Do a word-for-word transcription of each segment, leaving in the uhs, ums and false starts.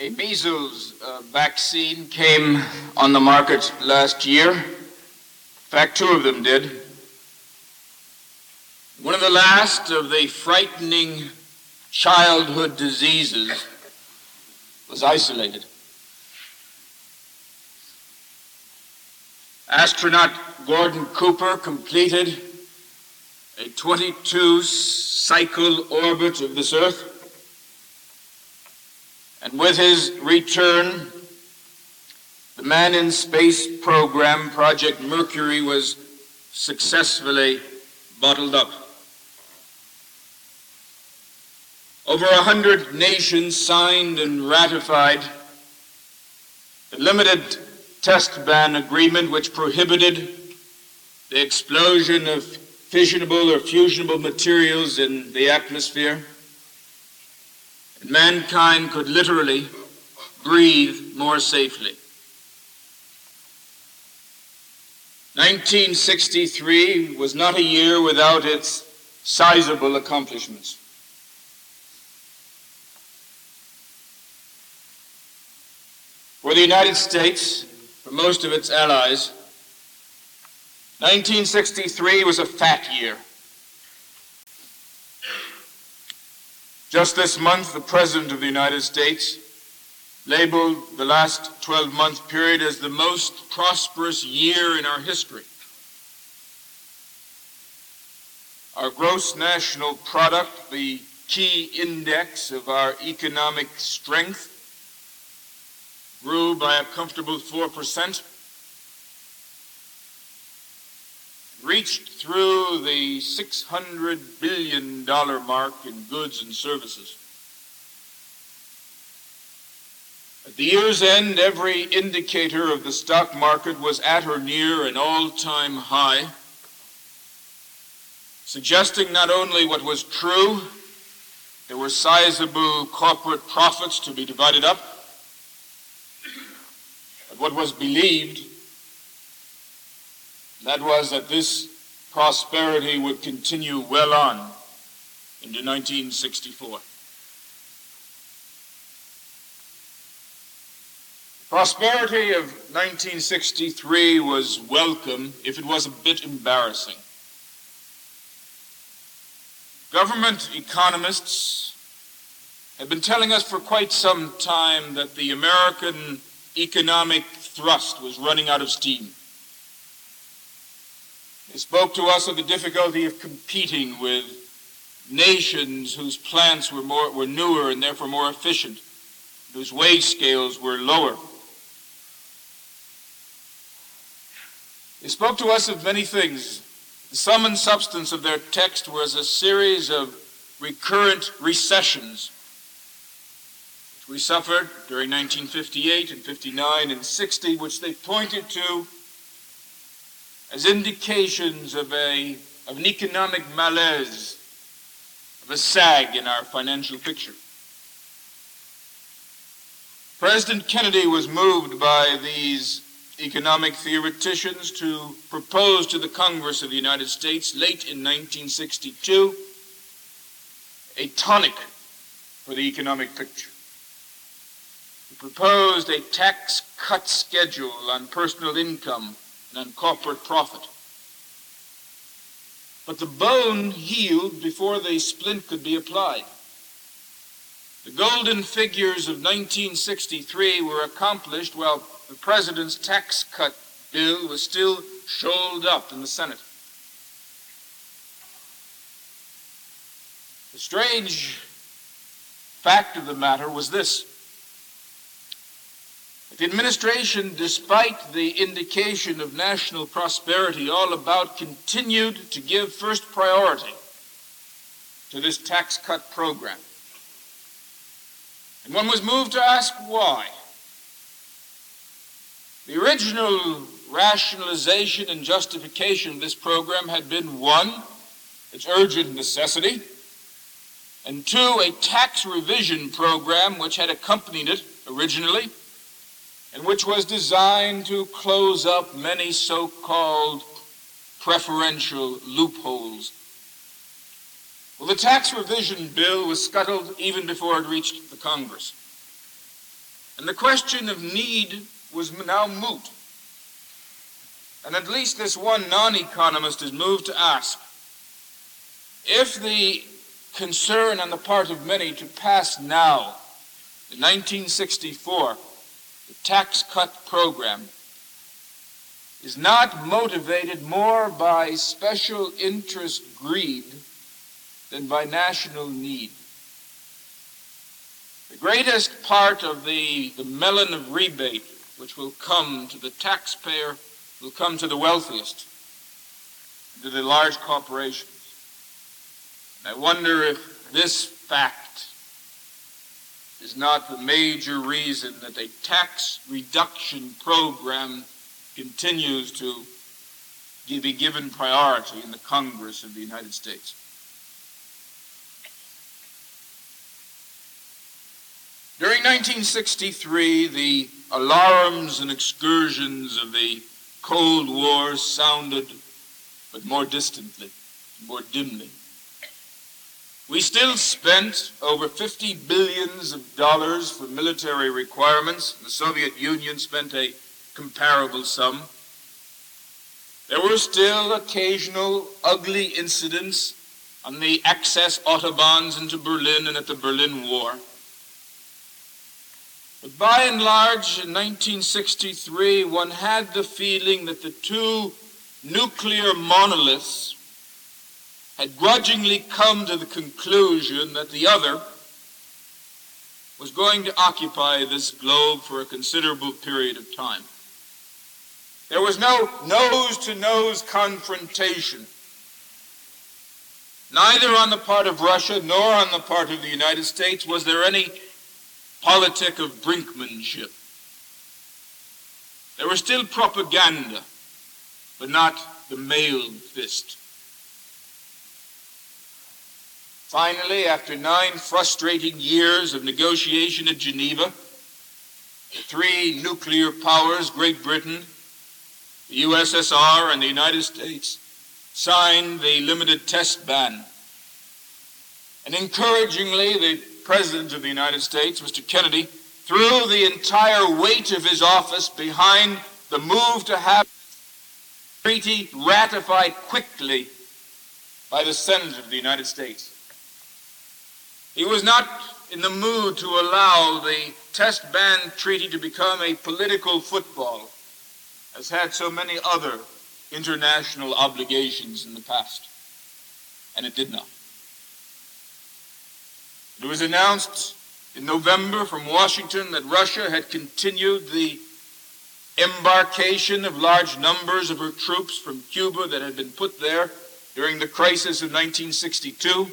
A measles uh, vaccine came on the market last year. In fact, two of them did. One of the last of the frightening childhood diseases was isolated. Astronaut Gordon Cooper completed a twenty-two cycle orbit of this Earth. And with his return, the Manned in Space program, Project Mercury, was successfully bottled up. Over a hundred nations signed and ratified the limited test ban agreement which prohibited the explosion of fissionable or fusionable materials in the atmosphere. And mankind could literally breathe more safely. nineteen sixty-three was not a year without its sizable accomplishments. For the United States, for most of its allies, nineteen sixty-three was a fat year. Just this month, the President of the United States labeled the last twelve-month period as the most prosperous year in our history. Our gross national product, the key index of our economic strength, grew by a comfortable four percent, reached through the six hundred billion dollars mark in goods and services. At the year's end, every indicator of the stock market was at or near an all-time high, suggesting not only what was true, there were sizable corporate profits to be divided up, but what was believed, that was that this prosperity would continue well on into nineteen sixty-four. The prosperity of nineteen sixty-three was welcome, if it was a bit embarrassing. Government economists had been telling us for quite some time that the American economic thrust was running out of steam. They spoke to us of the difficulty of competing with nations whose plants were more were newer and therefore more efficient, whose wage scales were lower. They spoke to us of many things. The sum and substance of their text was a series of recurrent recessions which we suffered during nineteen fifty-eight and fifty-nine and sixty, which they pointed to as indications of, a, of an economic malaise, of a sag in our financial picture. President Kennedy was moved by these economic theoreticians to propose to the Congress of the United States late in nineteen sixty-two a tonic for the economic picture. He proposed a tax cut schedule on personal income and on corporate profit. But the bone healed before the splint could be applied. The golden figures of nineteen sixty-three were accomplished while the president's tax cut bill was still sholed up in the Senate. The strange fact of the matter was this: the administration, despite the indication of national prosperity all about, continued to give first priority to this tax cut program. And one was moved to ask why. The original rationalization and justification of this program had been, one, its urgent necessity, and two, a tax revision program which had accompanied it originally, and which was designed to close up many so-called preferential loopholes. Well, the tax revision bill was scuttled even before it reached the Congress. And the question of need was now moot. And at least this one non-economist is moved to ask, if the concern on the part of many to pass now, in nineteen sixty-four, the tax cut program, is not motivated more by special interest greed than by national need. The greatest part of the, the melon of rebate which will come to the taxpayer will come to the wealthiest, to the large corporations. And I wonder if this fact is not the major reason that a tax reduction program continues to be given priority in the Congress of the United States. During nineteen sixty-three, the alarms and excursions of the Cold War sounded, but more distantly, more dimly. We still spent over fifty billions of dollars for military requirements. The Soviet Union spent a comparable sum. There were still occasional ugly incidents on the access autobahns into Berlin and at the Berlin War. But by and large, in nineteen sixty-three, one had the feeling that the two nuclear monoliths had grudgingly come to the conclusion that the other was going to occupy this globe for a considerable period of time. There was no nose-to-nose confrontation, neither on the part of Russia nor on the part of the United States was there any politic of brinkmanship. There was still propaganda, but not the mailed fist. Finally, after nine frustrating years of negotiation at Geneva, the three nuclear powers, Great Britain, the U S S R, and the United States, signed the limited test ban. And encouragingly, the President of the United States, Mister Kennedy, threw the entire weight of his office behind the move to have the treaty ratified quickly by the Senate of the United States. He was not in the mood to allow the test ban treaty to become a political football, as had so many other international obligations in the past. And it did not. It was announced in November from Washington that Russia had continued the embarkation of large numbers of her troops from Cuba that had been put there during the crisis of nineteen sixty-two.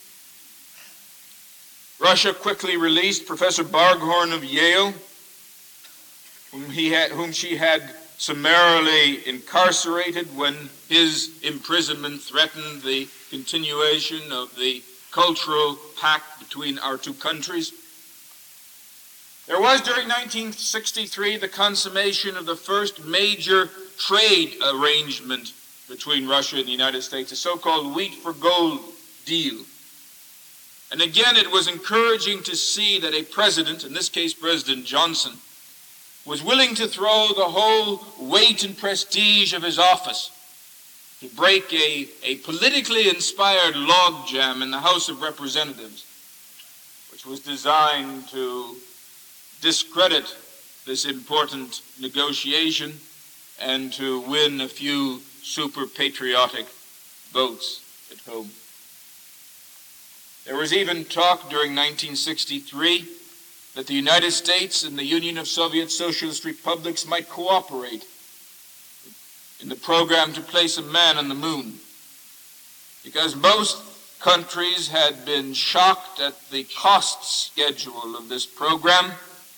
Russia quickly released Professor Barghorn of Yale, whom, he had, whom she had summarily incarcerated when his imprisonment threatened the continuation of the cultural pact between our two countries. There was, during nineteen sixty-three, the consummation of the first major trade arrangement between Russia and the United States, the so-called wheat for gold deal. And again, it was encouraging to see that a president, in this case President Johnson, was willing to throw the whole weight and prestige of his office to break a, a politically inspired logjam in the House of Representatives, which was designed to discredit this important negotiation and to win a few super patriotic votes at home. There was even talk during nineteen sixty-three that the United States and the Union of Soviet Socialist Republics might cooperate in the program to place a man on the moon, because most countries had been shocked at the cost schedule of this program,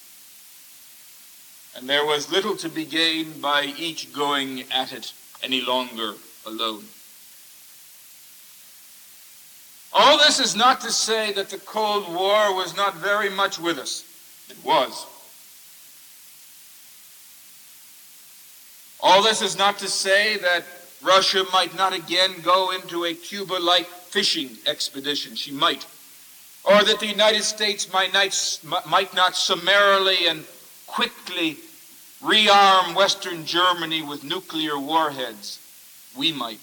and there was little to be gained by each going at it any longer alone. All this is not to say that the Cold War was not very much with us. It was. All this is not to say that Russia might not again go into a Cuba-like fishing expedition. She might. Or that the United States might not, might not summarily and quickly rearm Western Germany with nuclear warheads, we might.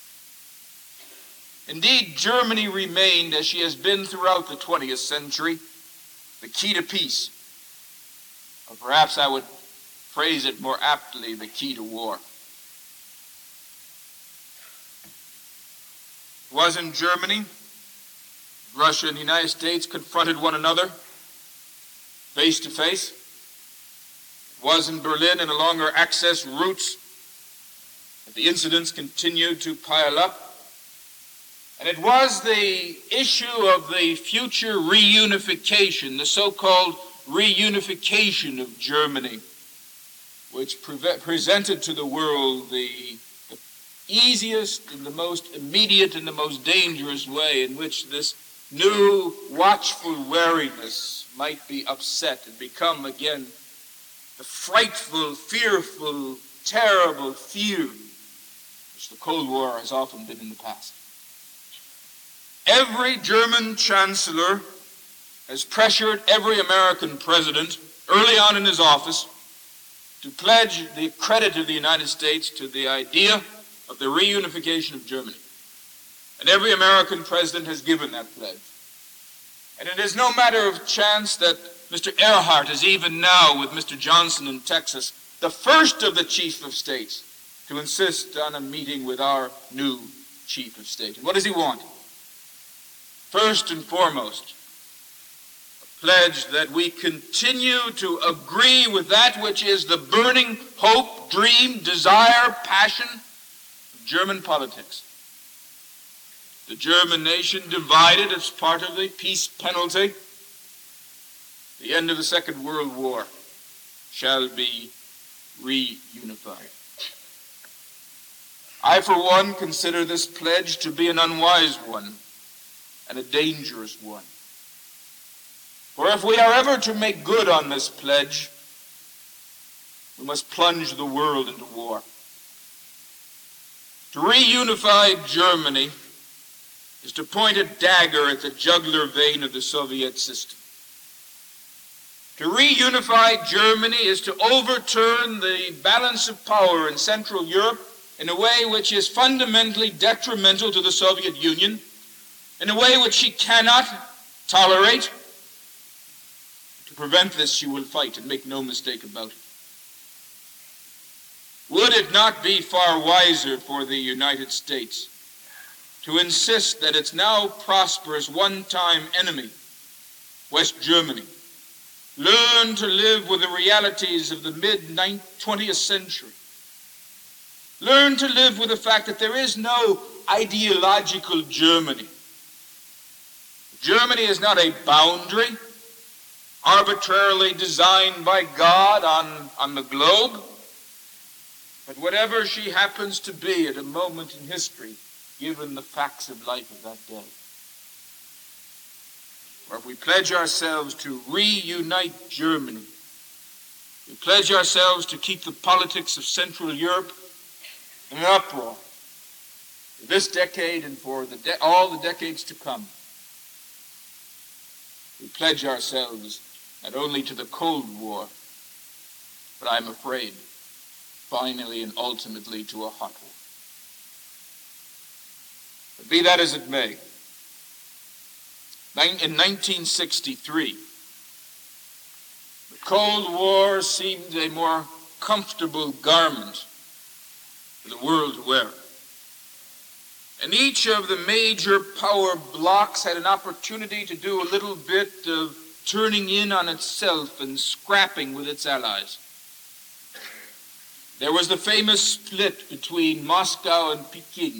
Indeed, Germany remained, as she has been throughout the twentieth century, the key to peace. Or perhaps I would phrase it more aptly, the key to war. It was in Germany, Russia and the United States confronted one another face to face. It was in Berlin and along our access routes that the incidents continued to pile up. And it was the issue of the future reunification, the so-called reunification of Germany, which pre- presented to the world the, the easiest and the most immediate and the most dangerous way in which this new watchful wariness might be upset and become again the frightful, fearful, terrible feud which the Cold War has often been in the past. Every German chancellor has pressured every American president early on in his office to pledge the credit of the United States to the idea of the reunification of Germany. And every American president has given that pledge. And it is no matter of chance that Mister Earhart is even now with Mister Johnson in Texas, the first of the chief of states to insist on a meeting with our new chief of state. And what does he want? First and foremost, a pledge that we continue to agree with that which is the burning hope, dream, desire, passion of German politics. The German nation divided as part of the peace penalty, the end of the Second World War, shall be reunified. I, for one, consider this pledge to be an unwise one and a dangerous one. For if we are ever to make good on this pledge, we must plunge the world into war. To reunify Germany is to point a dagger at the jugular vein of the Soviet system. To reunify Germany is to overturn the balance of power in Central Europe in a way which is fundamentally detrimental to the Soviet Union, in a way which she cannot tolerate. To prevent this, she will fight, and make no mistake about it. Would it not be far wiser for the United States to insist that its now prosperous one-time enemy, West Germany, learn to live with the realities of the mid-twentieth century? Learn to live with the fact that there is no ideological Germany. Germany is not a boundary arbitrarily designed by God on, on the globe, but whatever she happens to be at a moment in history, given the facts of life of that day. Or if we pledge ourselves to reunite Germany, we pledge ourselves to keep the politics of Central Europe in an uproar for this decade and for the de- all the decades to come. We pledge ourselves not only to the Cold War, but I'm afraid, finally and ultimately to a hot war. But be that as it may, in nineteen sixty-three, the Cold War seemed a more comfortable garment for the world to wear. And each of the major power blocks had an opportunity to do a little bit of turning in on itself and scrapping with its allies. There was the famous split between Moscow and Peking.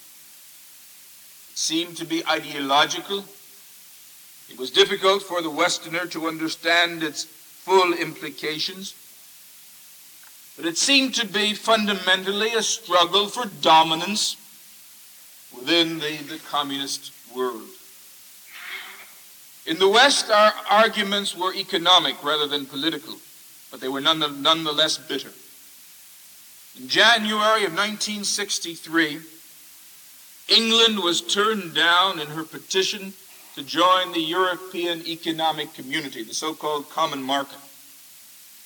It seemed to be ideological. It was difficult for the Westerner to understand its full implications. But it seemed to be fundamentally a struggle for dominance within the, the communist world. In the West, our arguments were economic rather than political, but they were none, nonetheless bitter. In January of nineteen sixty-three, England was turned down in her petition to join the European Economic Community, the so-called Common Market.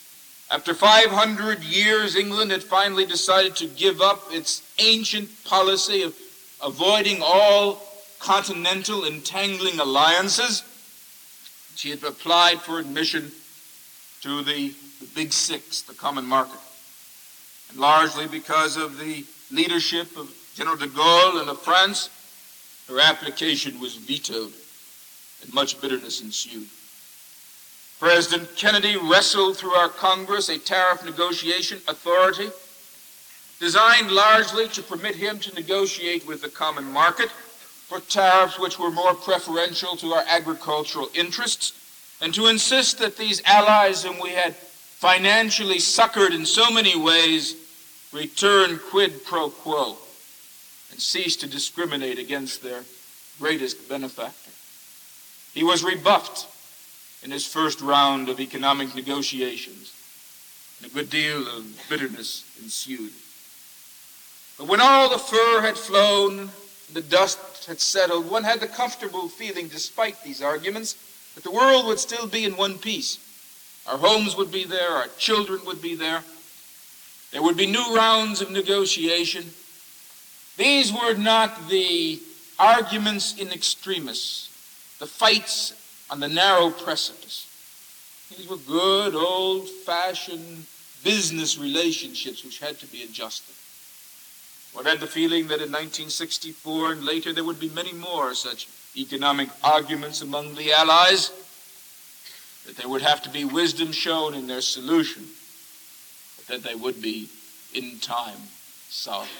After five hundred years, England had finally decided to give up its ancient policy of avoiding all continental entangling alliances. She had applied for admission to the, the Big Six, the common market. And largely because of the leadership of General de Gaulle and of France, her application was vetoed, and much bitterness ensued. President Kennedy wrestled through our Congress a tariff negotiation authority designed largely to permit him to negotiate with the common market for tariffs which were more preferential to our agricultural interests, and to insist that these allies whom we had financially succored in so many ways return quid pro quo and cease to discriminate against their greatest benefactor. He was rebuffed in his first round of economic negotiations, and a good deal of bitterness ensued. But when all the fur had flown, the dust had settled, one had the comfortable feeling, despite these arguments, that the world would still be in one piece. Our homes would be there, our children would be there. There would be new rounds of negotiation. These were not the arguments in extremis, the fights on the narrow precipice. These were good, old-fashioned business relationships which had to be adjusted. One had the feeling that in nineteen sixty-four and later there would be many more such economic arguments among the Allies, that there would have to be wisdom shown in their solution, but that they would be, in time, solved.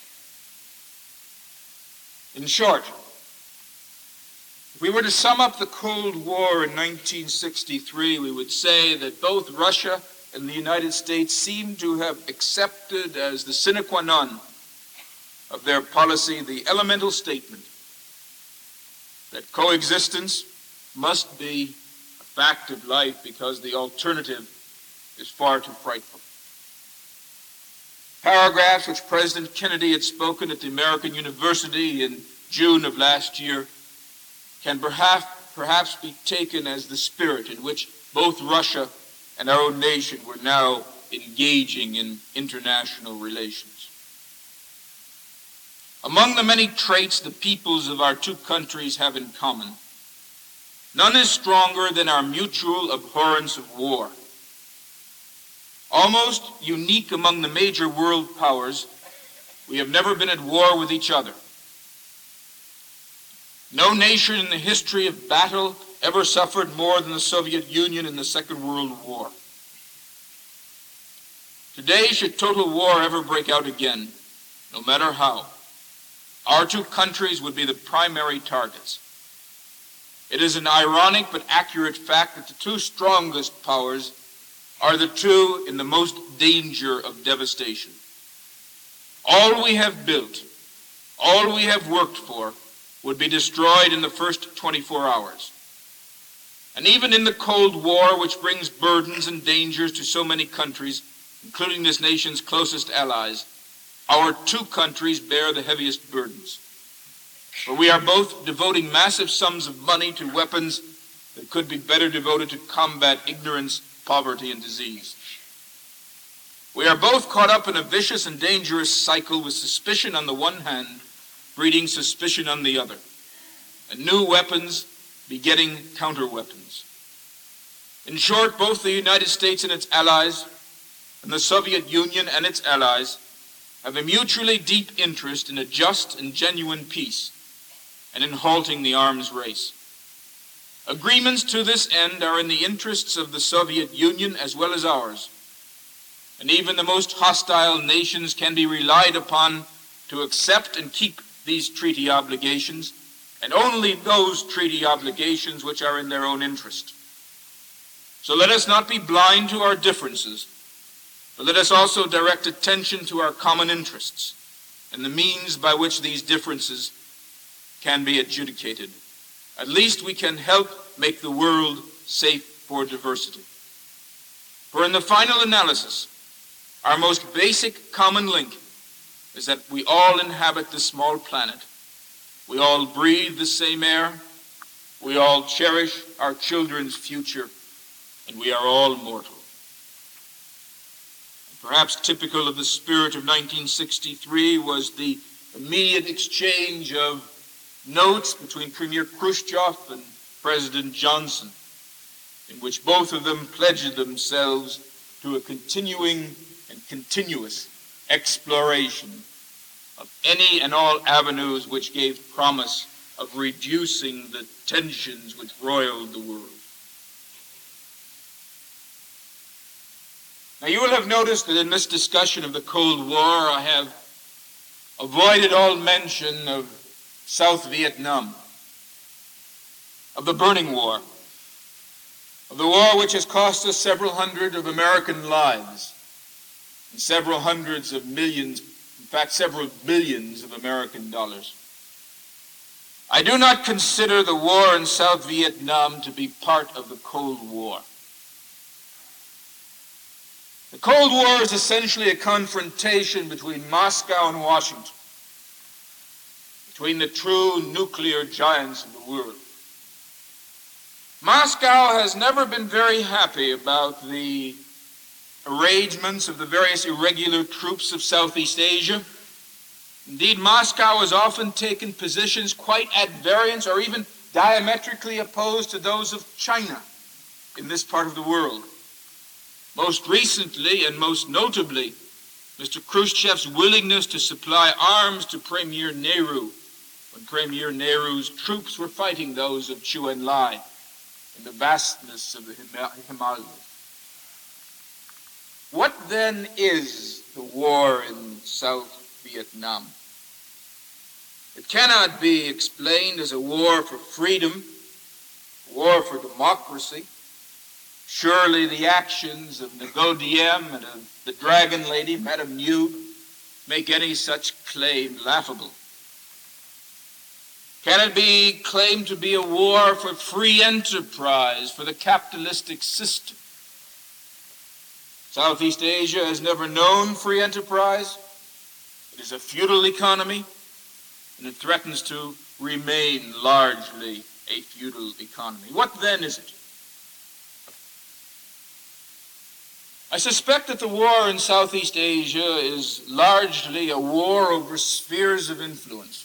In short, if we were to sum up the Cold War in nineteen sixty-three, we would say that both Russia and the United States seemed to have accepted as the sine qua non of their policy the elemental statement that coexistence must be a fact of life because the alternative is far too frightful. Paragraphs which President Kennedy had spoken at the American University in June of last year can perhaps, perhaps be taken as the spirit in which both Russia and our own nation were now engaging in international relations. Among the many traits the peoples of our two countries have in common, none is stronger than our mutual abhorrence of war. Almost unique among the major world powers, we have never been at war with each other. No nation in the history of battle ever suffered more than the Soviet Union in the Second World War. Today, should total war ever break out again, no matter how, our two countries would be the primary targets. It is an ironic but accurate fact that the two strongest powers are the two in the most danger of devastation. All we have built, all we have worked for, would be destroyed in the first twenty-four hours. And even in the Cold War, which brings burdens and dangers to so many countries, including this nation's closest allies, our two countries bear the heaviest burdens. For we are both devoting massive sums of money to weapons that could be better devoted to combat ignorance, poverty, and disease. We are both caught up in a vicious and dangerous cycle with suspicion on the one hand, breeding suspicion on the other, and new weapons begetting counter-weapons. In short, both the United States and its allies, and the Soviet Union and its allies, have a mutually deep interest in a just and genuine peace and in halting the arms race. Agreements to this end are in the interests of the Soviet Union as well as ours, and even the most hostile nations can be relied upon to accept and keep these treaty obligations, and only those treaty obligations which are in their own interest. So let us not be blind to our differences, but let us also direct attention to our common interests and the means by which these differences can be adjudicated. At least we can help make the world safe for diversity. For in the final analysis, our most basic common link is that we all inhabit this small planet. We all breathe the same air. We all cherish our children's future, and we are all mortal. Perhaps typical of the spirit of nineteen sixty-three was the immediate exchange of notes between Premier Khrushchev and President Johnson, in which both of them pledged themselves to a continuing and continuous exploration of any and all avenues which gave promise of reducing the tensions which roiled the world. Now, you will have noticed that in this discussion of the Cold War, I have avoided all mention of South Vietnam, of the Burning War, of the war which has cost us several hundred of American lives and several hundreds of millions, in fact, several billions of American dollars. I do not consider the war in South Vietnam to be part of the Cold War. The Cold War is essentially a confrontation between Moscow and Washington, between the true nuclear giants of the world. Moscow has never been very happy about the arrangements of the various irregular troops of Southeast Asia. Indeed, Moscow has often taken positions quite at variance or even diametrically opposed to those of China in this part of the world. Most recently and most notably, Mister Khrushchev's willingness to supply arms to Premier Nehru when Premier Nehru's troops were fighting those of Chu Enlai in the vastness of the Himalayas. What then is the war in South Vietnam? It cannot be explained as a war for freedom, a war for democracy. Surely the actions of Ngo Diem and of the Dragon Lady, Madame Nhu, make any such claim laughable. Can it be claimed to be a war for free enterprise, for the capitalistic system? Southeast Asia has never known free enterprise. It is a feudal economy, and it threatens to remain largely a feudal economy. What then is it? I suspect that the war in Southeast Asia is largely a war over spheres of influence.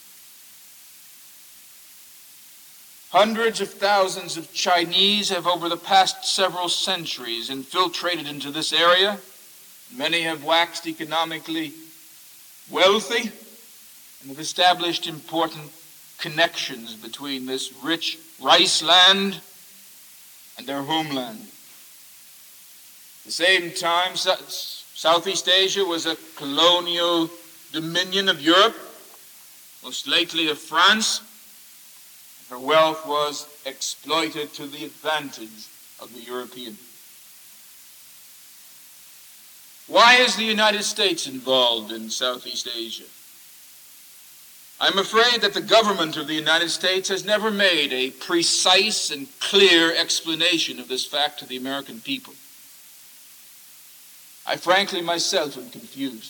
Hundreds of thousands of Chinese have over the past several centuries infiltrated into this area. Many have waxed economically wealthy and have established important connections between this rich rice land and their homeland. At the same time, Southeast Asia was a colonial dominion of Europe, most lately of France. Her wealth was exploited to the advantage of the European. Why is the United States involved in Southeast Asia? I'm afraid that the government of the United States has never made a precise and clear explanation of this fact to the American people. I frankly myself am confused.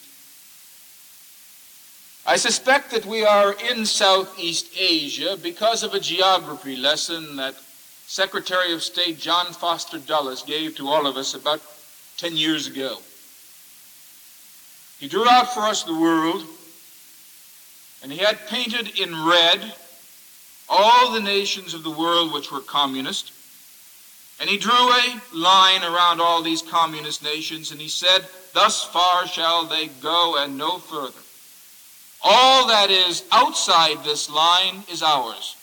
I suspect that we are in Southeast Asia because of a geography lesson that Secretary of State John Foster Dulles gave to all of us about ten years ago. He drew out for us the world, and he had painted in red all the nations of the world which were communist, and he drew a line around all these communist nations, and he said, "Thus far shall they go and no further. All that is outside this line is ours."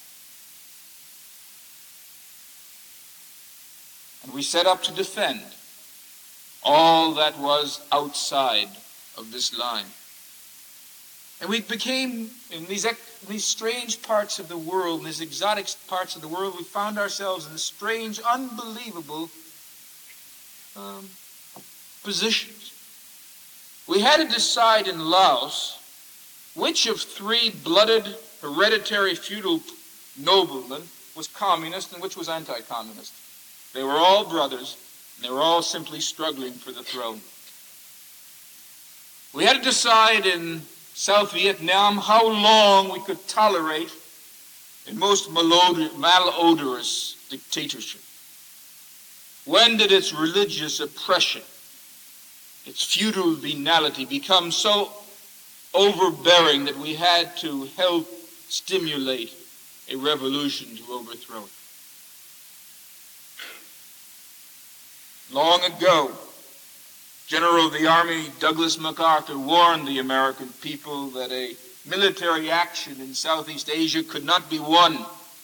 And we set up to defend all that was outside of this line. And we became, in these, these strange parts of the world, in these exotic parts of the world, we found ourselves in strange, unbelievable um, positions. We had to decide in Laos which of three blooded, hereditary, feudal noblemen was communist and which was anti-communist. They were all brothers, and they were all simply struggling for the throne. We had to decide in South Vietnam how long we could tolerate a most malodorous dictatorship. When did its religious oppression its feudal venality become so overbearing that we had to help stimulate a revolution to overthrow it. Long ago, General of the Army Douglas MacArthur warned the American people that a military action in Southeast Asia could not be won.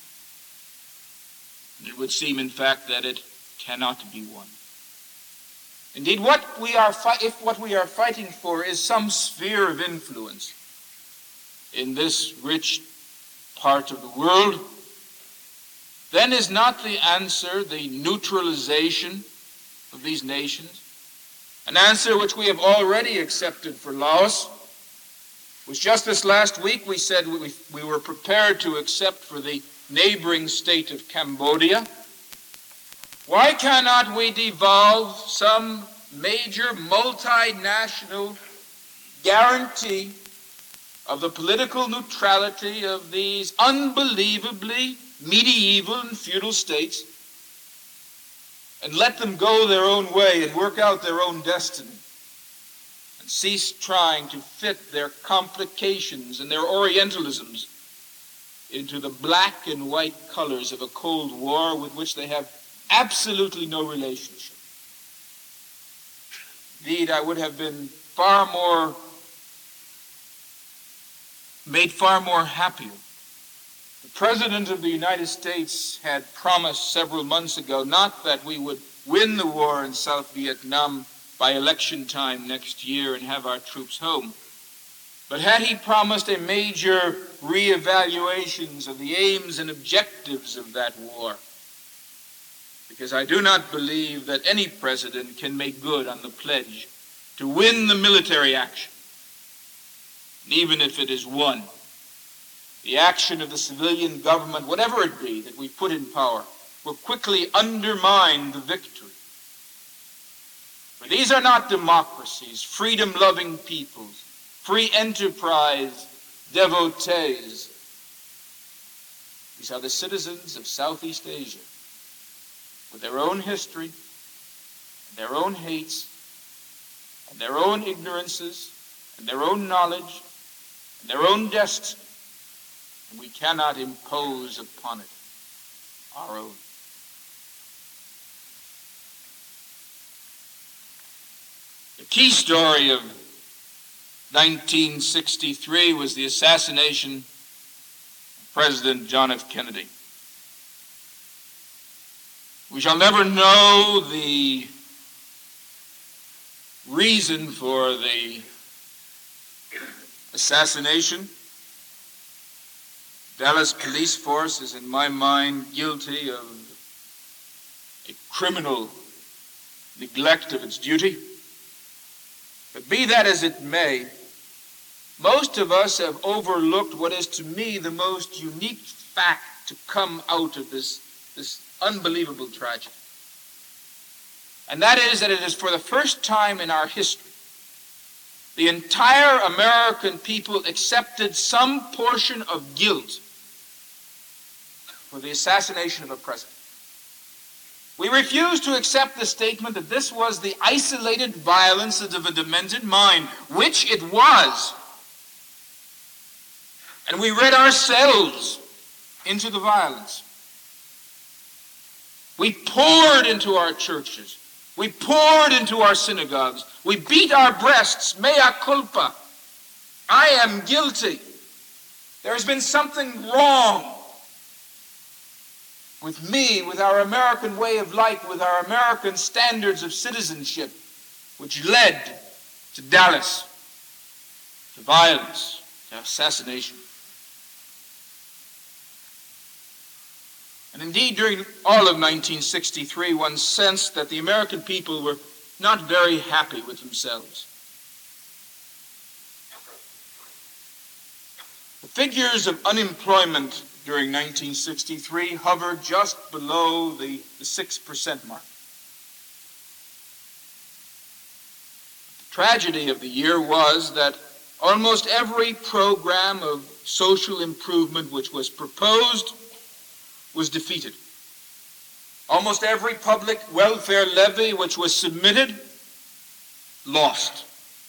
It would seem, in fact, that it cannot be won. Indeed, what we are fi- if what we are fighting for is some sphere of influence in this rich part of the world, then is not the answer the neutralization of these nations? An answer which we have already accepted for Laos, which just this last week we said we, we were prepared to accept for the neighboring state of Cambodia. Why cannot we devolve some major multinational guarantee of the political neutrality of these unbelievably medieval and feudal states and let them go their own way and work out their own destiny, and cease trying to fit their complications and their Orientalisms into the black and white colors of a Cold War with which they have absolutely no relationship? Indeed, I would have been far more, made far more happier. The President of the United States had promised several months ago not that we would win the war in South Vietnam by election time next year and have our troops home, but had he promised a major reevaluations of the aims and objectives of that war, because I do not believe that any president can make good on the pledge to win the military action, even if it is won. The action of the civilian government, whatever it be that we put in power, will quickly undermine the victory. For these are not democracies, freedom-loving peoples, free enterprise devotees. These are the citizens of Southeast Asia, with their own history, and their own hates, and their own ignorances, and their own knowledge, and their own destiny. And we cannot impose upon it our own. The key story of nineteen sixty-three was the assassination of President John F. Kennedy. We shall never know the reason for the assassination. Dallas police force is, in my mind, guilty of a criminal neglect of its duty. But be that as it may, most of us have overlooked what is to me the most unique fact to come out of this, this unbelievable tragedy. And that is that it is for the first time in our history, the entire American people accepted some portion of guilt for the assassination of a president. We refuse to accept the statement that this was the isolated violence of a demented mind, which it was. And we read ourselves into the violence. We poured into our churches. We poured into our synagogues. We beat our breasts, mea culpa. I am guilty. There has been something wrong with me, with our American way of life, with our American standards of citizenship, which led to Dallas, to violence, to assassination. And indeed, during all of nineteen sixty-three, one sensed that the American people were not very happy with themselves. The figures of unemployment during nineteen sixty-three hovered just below the, the six percent mark. The tragedy of the year was that almost every program of social improvement which was proposed was defeated. Almost every public welfare levy which was submitted lost.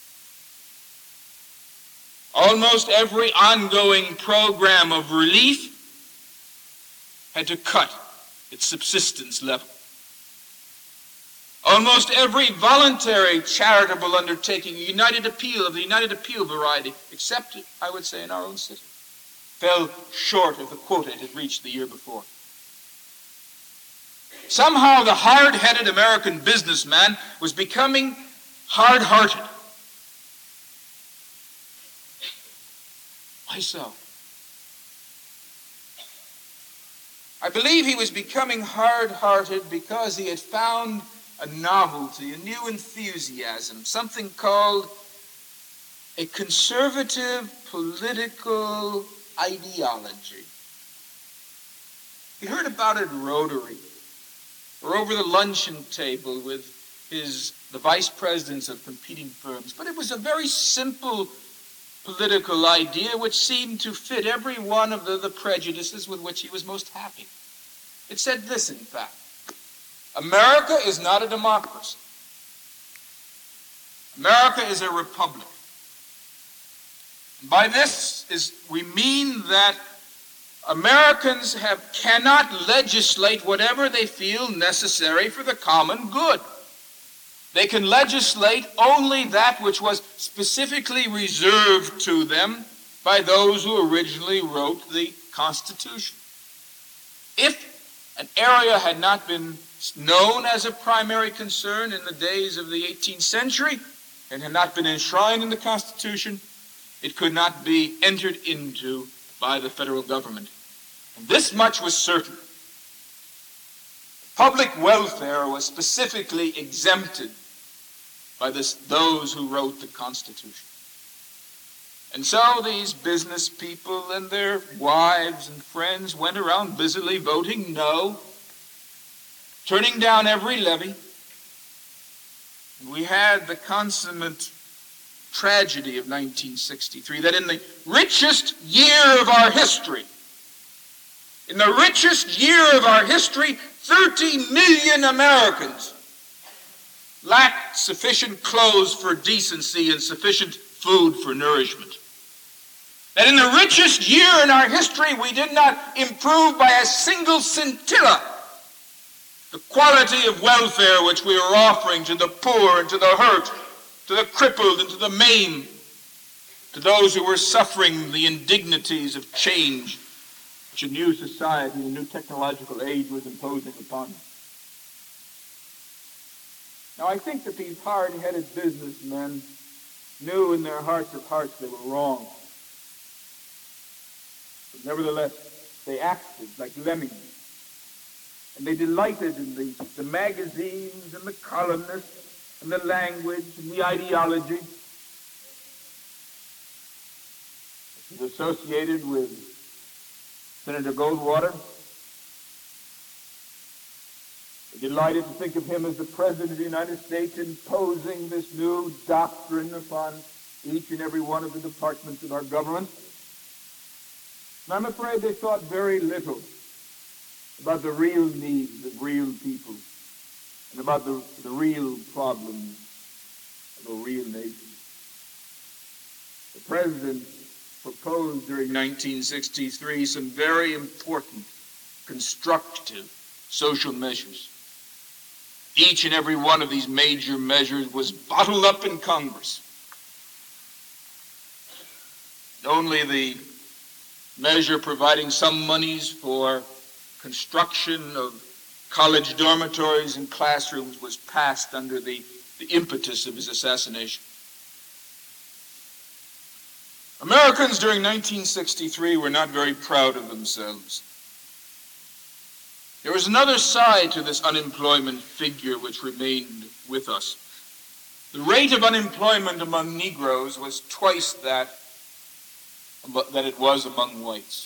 Almost every ongoing program of relief had to cut its subsistence level. Almost every voluntary charitable undertaking, United Appeal of the United Appeal variety, except, I would say, in our own city, fell short of the quota it had reached the year before. Somehow the hard-headed American businessman was becoming hard-hearted. Why so? I believe he was becoming hard-hearted because he had found a novelty, a new enthusiasm, something called a conservative political ideology. He heard about it at Rotary, or over the luncheon table with his the vice presidents of competing firms. But it was a very simple political idea which seemed to fit every one of the, the prejudices with which he was most happy. It said this, in fact: America is not a democracy. America is a republic. By this is we mean that Americans have cannot legislate whatever they feel necessary for the common good. They can legislate only that which was specifically reserved to them by those who originally wrote the Constitution. If an area had not been known as a primary concern in the days of the eighteenth century and had not been enshrined in the Constitution, it could not be entered into by the federal government. And this much was certain. Public welfare was specifically exempted by this, those who wrote the Constitution. And so these business people and their wives and friends went around busily voting no, turning down every levy. And we had the consummate tragedy of nineteen sixty-three, that in the richest year of our history, in the richest year of our history, thirty million Americans lacked sufficient clothes for decency and sufficient food for nourishment. That in the richest year in our history, we did not improve by a single scintilla the quality of welfare which we were offering to the poor and to the hurt, to the crippled and to the maimed, to those who were suffering the indignities of change which a new society, a new technological age was imposing upon them. Now, I think that these hard-headed businessmen knew in their hearts of hearts they were wrong. But nevertheless, they acted like lemmings. And they delighted in the, the magazines and the columnists and the language and the ideology which is associated with Senator Goldwater. They delighted to think of him as the President of the United States imposing this new doctrine upon each and every one of the departments of our government. And I'm afraid they thought very little about the real needs of real people and about the, the real problems of a real nation. The President proposed during nineteen sixty-three some very important, constructive social measures. Each and every one of these major measures was bottled up in Congress. Only the measure providing some monies for construction of college dormitories and classrooms was passed under the, the impetus of his assassination. Americans during nineteen sixty-three were not very proud of themselves. There was another side to this unemployment figure which remained with us. The rate of unemployment among Negroes was twice that, that it was among whites.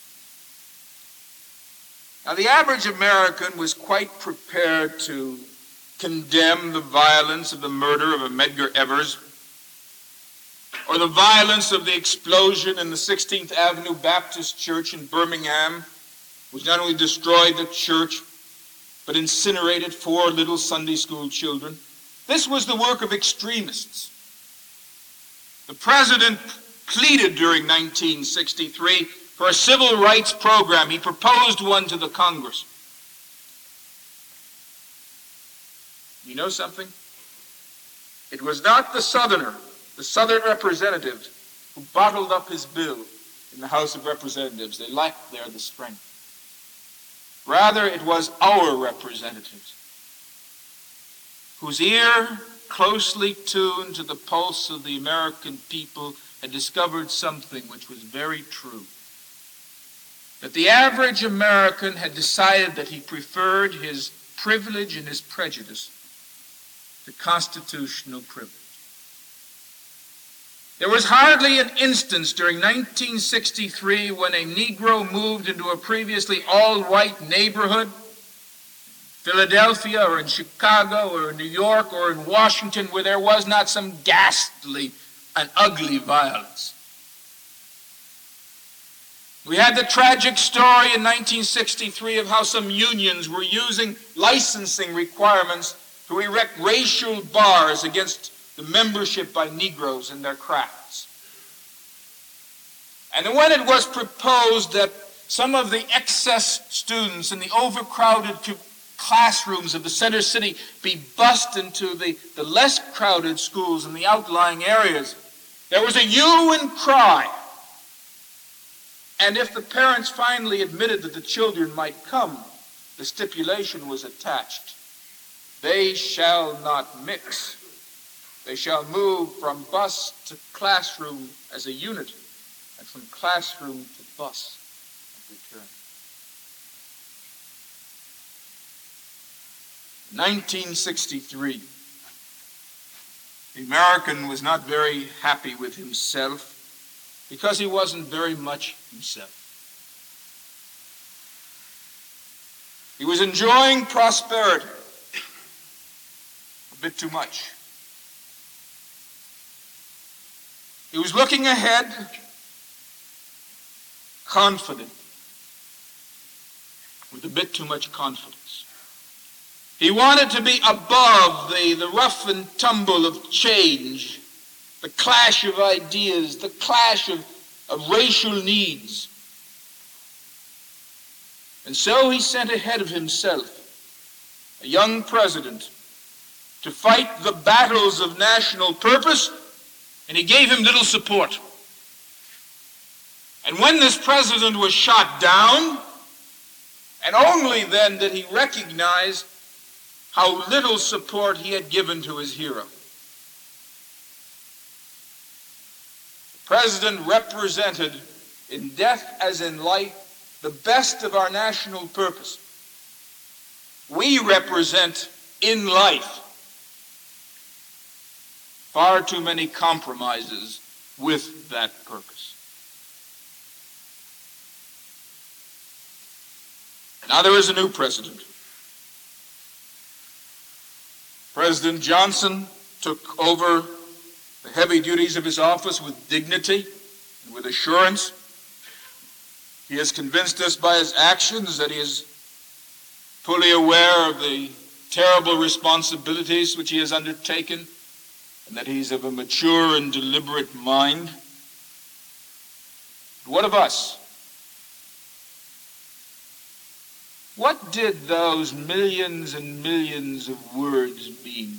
Now, the average American was quite prepared to condemn the violence of the murder of Medgar Evers, or the violence of the explosion in the sixteenth Avenue Baptist Church in Birmingham, which not only destroyed the church, but incinerated four little Sunday school children. This was the work of extremists. The president pleaded during nineteen sixty-three for a civil rights program. He proposed one to the Congress. You know something? It was not the Southerner, the Southern representatives, who bottled up his bill in the House of Representatives. They lacked there the strength. Rather, it was our representatives, whose ear, closely tuned to the pulse of the American people, had discovered something which was very true. That the average American had decided that he preferred his privilege and his prejudice to constitutional privilege. There was hardly an instance during nineteen sixty-three when a Negro moved into a previously all-white neighborhood, Philadelphia or in Chicago or in New York or in Washington, where there was not some ghastly and ugly violence. We had the tragic story in nineteen sixty-three of how some unions were using licensing requirements to erect racial bars against the membership by Negroes in their crafts. And when it was proposed that some of the excess students in the overcrowded classrooms of the center city be bused into the, the less crowded schools in the outlying areas, there was a hue and cry. And if the parents finally admitted that the children might come, the stipulation was attached. They shall not mix. They shall move from bus to classroom as a unit, and from classroom to bus and return. nineteen sixty-three. The American was not very happy with himself because he wasn't very much himself. He was enjoying prosperity a bit too much. He was looking ahead, confident, with a bit too much confidence. He wanted to be above the, the rough and tumble of change, the clash of ideas, the clash of, of racial needs. And so he sent ahead of himself a young president to fight the battles of national purpose, and he gave him little support. And when this president was shot down, and only then did he recognize how little support he had given to his hero. The president represented, in death as in life, the best of our national purpose. We represent, in life, far too many compromises with that purpose. Now there is a new president. President Johnson took over the heavy duties of his office with dignity and with assurance. He has convinced us by his actions that he is fully aware of the terrible responsibilities which he has undertaken, and that he's of a mature and deliberate mind. But what of us? What did those millions and millions of words mean?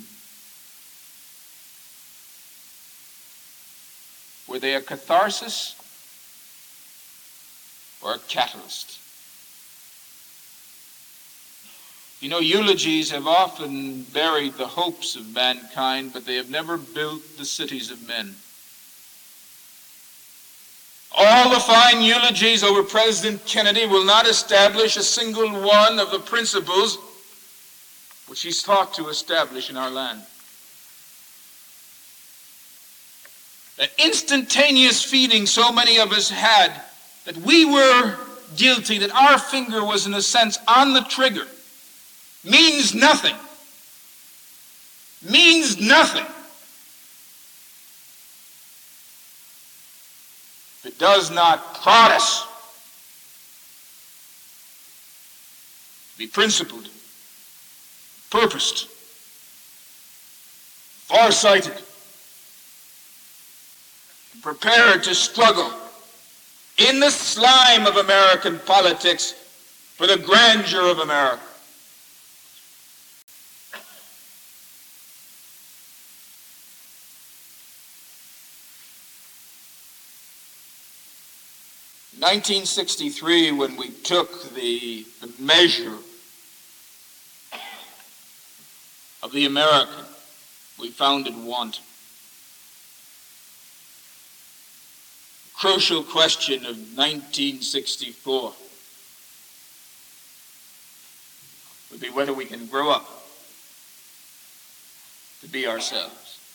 Were they a catharsis or a catalyst? You know, eulogies have often buried the hopes of mankind, but they have never built the cities of men. All the fine eulogies over President Kennedy will not establish a single one of the principles which he sought to establish in our land. That instantaneous feeling so many of us had that we were guilty, that our finger was in a sense on the trigger, means nothing. Means nothing. If it does not prod us to be principled, purposed, farsighted, and prepared to struggle in the slime of American politics for the grandeur of America. In nineteen sixty-three, when we took the, the measure of the American, we found it wanting. The crucial question of nineteen sixty-four would be whether we can grow up to be ourselves.